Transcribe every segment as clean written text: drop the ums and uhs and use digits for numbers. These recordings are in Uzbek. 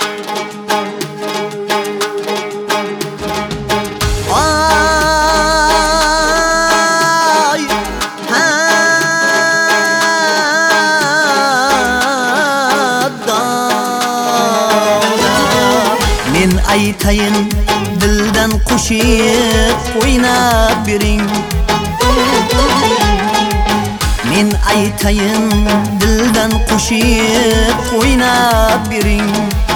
Men aytayin dildan qo'shiq o'ynab bering. Men aytayin dildan qo'shiq o'ynab bering.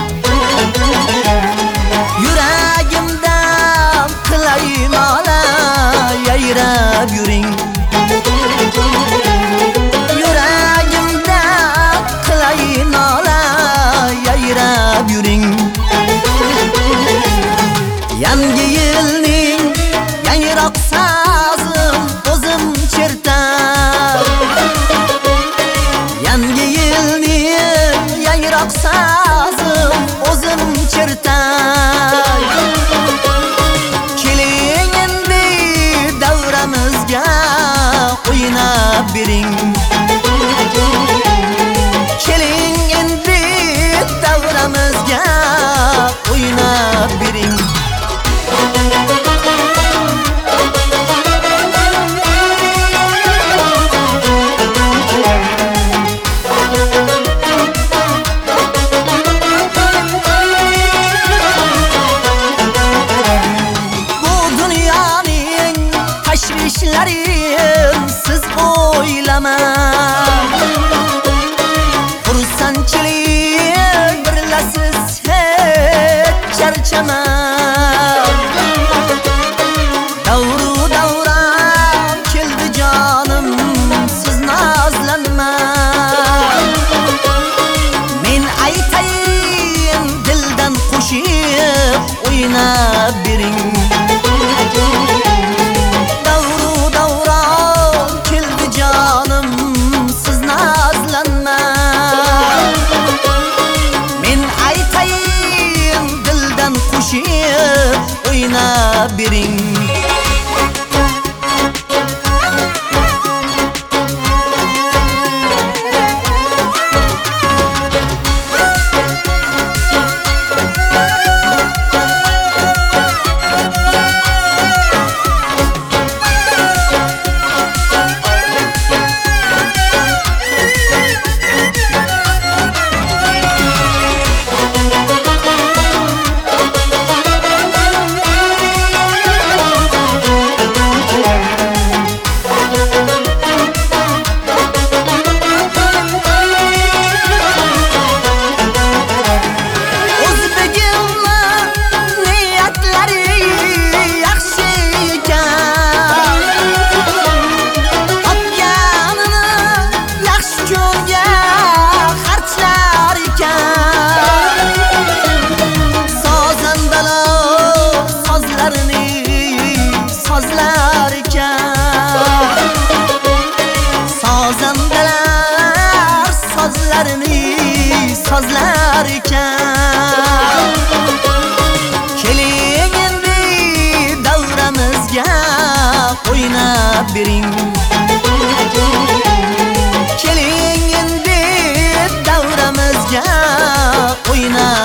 Yuragimdan qilay nola yayrab yuring. Yuragimdan qilay nola yayrab yuring. Yangi yilning yangroq sazim o'zim chertar. Yangi yilning yangroq sazim o'zim chertar. Keling endi davramizga o'ynab bering. Keling endi davramizga o'ynab bering. Tashvishlarim siz o'ylama. Xursandchilik birlasiz hech charchama. Davru davram keldi jonim, siz nozlanma. Men aytayin dildan qo'shiq o'ynab bering. O'ynab bering. Sozlar ekan. Keling endi davramizga o'ynab bering. Keling endi davramizga o'ynab